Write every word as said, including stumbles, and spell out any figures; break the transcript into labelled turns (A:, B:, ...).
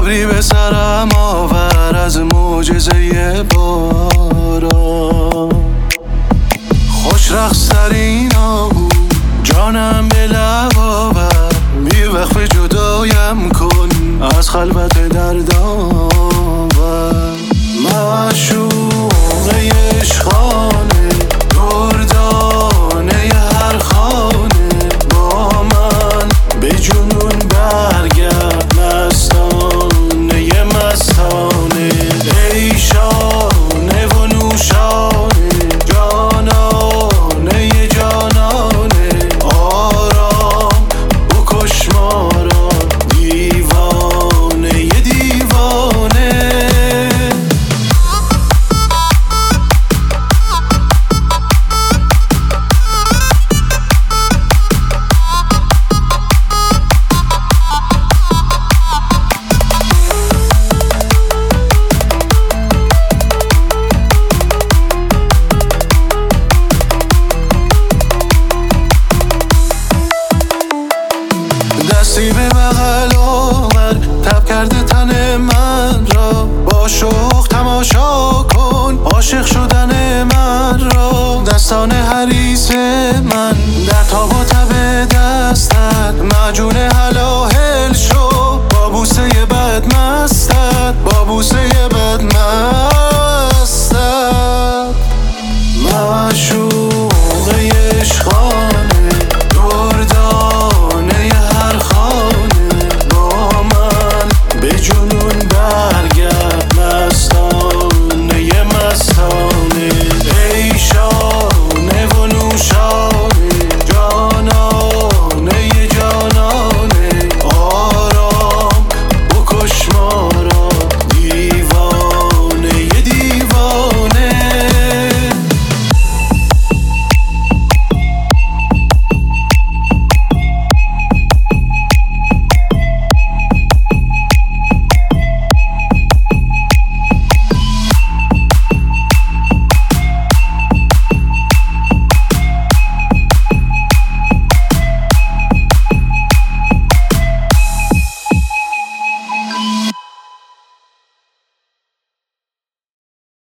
A: ابری به سرم آور از معجزه باران. خوش رقص‌ترین آهو جانم به لب آور، بی وقف جدایم کن از خلوت دردآور. معشوقه عشقانه دردانه هر خانه، با من به جنون برگرد مستانه مستانه. ای شانه و نوشانه جانانه جانانه، آرام بکش ما را دیوانه دیوانه. دستی به بغل آور تب کرده تن من را، با شوق تماشا کن عاشق شدن من را. دستان حریص من در تاب و تب دستت معجون هلاهل شو، با بوسه بد